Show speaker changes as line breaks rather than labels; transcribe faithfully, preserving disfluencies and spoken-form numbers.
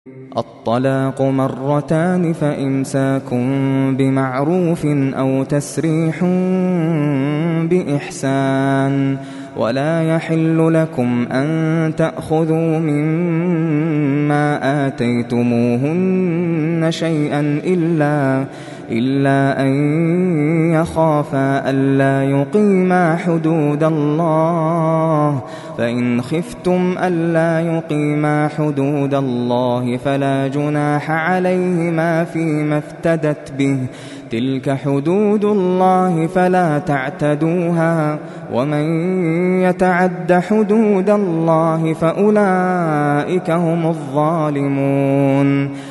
الطلاق مرتان فإمساك بمعروف أو تسريح بإحسان ولا يحل لكم أن تأخذوا مما آتيتموهن شيئا إلا إلا أن يخافا ألا يقيما حدود الله فإن خفتم ألا يقيما حدود الله فلا جناح عليهما فيما افتدت به تلك حدود الله فلا تعتدوها ومن يتعد حدود الله فأولئك هم الظالمون